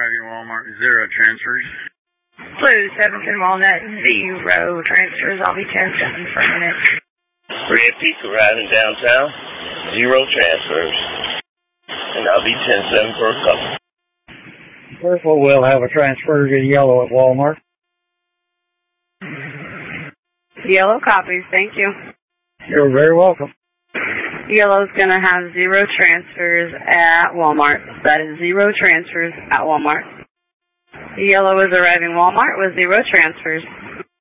arriving Walmart, 0 transfers. Blue, 710 Walnut, 0 transfers. I'll be 10-7 for a minute. Red Peak arriving downtown, 0 transfers. And I'll be 10-7 for a couple. Purple will have a transfer to yellow at Walmart. Yellow copies, thank you. You're very welcome. Yellow's going to have 0 transfers at Walmart. That is 0 transfers at Walmart. Yellow is arriving Walmart with 0 transfers.